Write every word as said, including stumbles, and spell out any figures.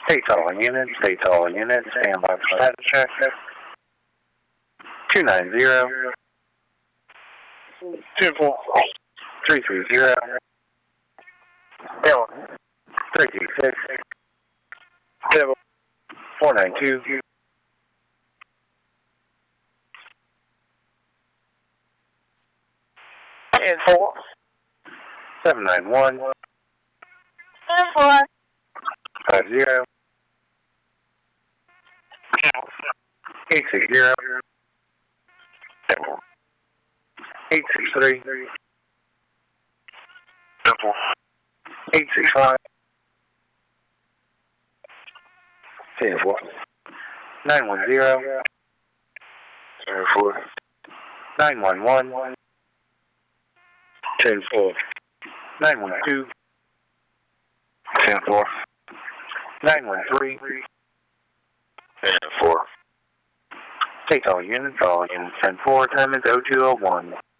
States all units, states all units, stand by for status check. two nine zero, two four, three three zero, L, three two six, Devil, four nine two, and four, seven nine one, and four, five zero, eight six zero, eight six three, Devil, eight six five, ten four, nine one zero, zero four, nine one one, ten four, nine one two, ten four, nine one three, and four. States all units, all units ten four, time is oh two oh one.